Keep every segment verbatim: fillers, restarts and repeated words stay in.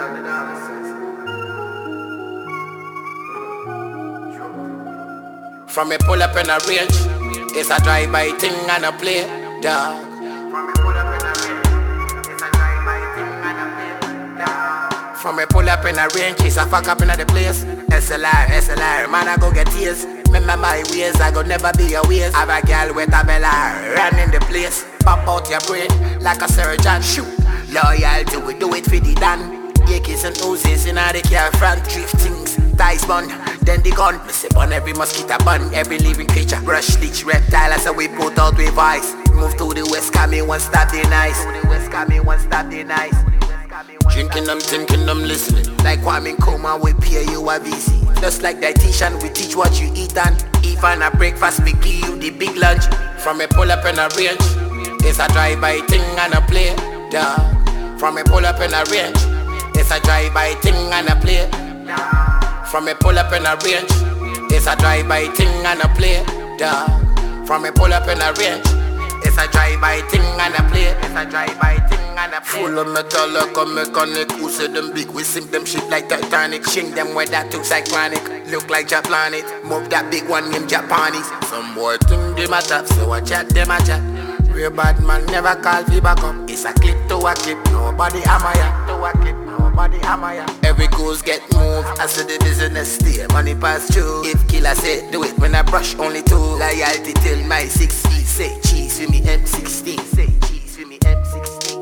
From me pull up in a range, it's a drive-by thing and a play, dog. From me pull up in a range, it's a drive-by thing and a play, dog. From me pull up in a range, it's a fuck up in the place. S L R, S L R, man I go get tears. Remember my ways, I go never be your ways. Have a girl with a bella, run in the place. Pop out your brain like a surgeon, shoot. Loyal to we do it for the dan. Yakes and oozes in the car front, drift things. Dice bun, then the gun. Me sip on every mosquito bun, every living creature. Brush, leech, reptile, as we put out with ice. Move to the west, come in one stop the nice. To the west, come in one stop the nice. Drinking them, thinking them, listening. Like Kwame Nkrumah, we pay you a V C. Just like dietitian, we teach what you eat and even a breakfast, we give you the big lunch. From a pull up in a range, it's a drive-by thing and a play, dog. From a pull up in a range, it's a drive-by thing and a play, dog. From a pull up in a range, it's a drive-by thing and a play, dog. From a pull up in a range, it's a drive-by thing and a play, it's a drive-by thing and a play. Full of metal like a mechanic, who say them big, we sink them shit like Titanic. Shing them where that looks like chronic, look like Japlanet. Move that big one named Japanese. Some boy think them a top, so I chat them a chat. Real bad man never call for back up. It's a clip to a clip, nobody hammer ya. To a clip, nobody hammer ya. Every goals get moved, I see the business stay. Money pass through. If killer say do it when I brush only two. Loyalty till my six feet. Say cheese with me M sixteen. Say cheese with me M sixteen.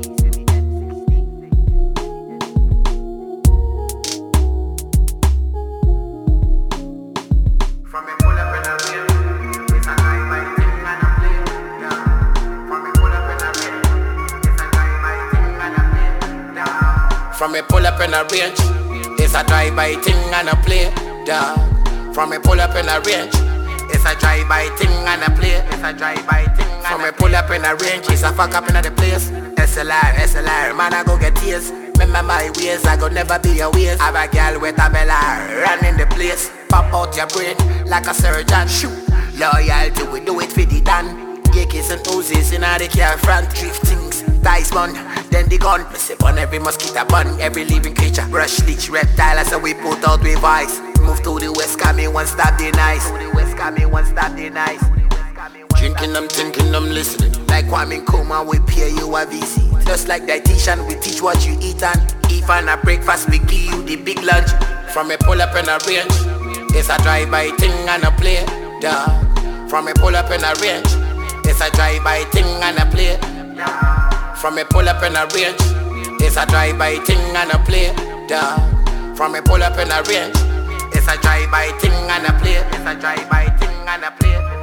From me pull up in a range, it's a drive-by thing and a play, dog. From me pull up in a range, it's a drive-by thing and a play, it's a drive-by thing and a play. From me pull up in a range, it's a fuck up in the place. S L R, S L R, man I go get tears. Remember my ways, I go never be your ways. Have a girl with a bella, run in the place. Pop out your brain like a surgeon, shoot. Loyal to we do it for the dan. Yakes and oozes in the car front, drift things. Dice bun, then the gun. Me sip on every mosquito bun, every living creature. Brush, leech, reptile, as we put out with ice. Move to the west, come in one stop the nice. To the west, come in one stop the nice. Drinking them, thinking them, listening. Like Kwame Nkrumah, we pay you a V C. Just like dietitian, we teach what you eat and even a breakfast, we give you the big lunch. From a pull up in a range, it's a drive-by thing and a play, dog. From a pull up in a range, it's a drive-by thing and a play, dog. From me pull up in a range, it's a drive-by thing and a play, dog. From me pull up in a range, it's a drive-by thing and a play, it's a drive-by thing and a play.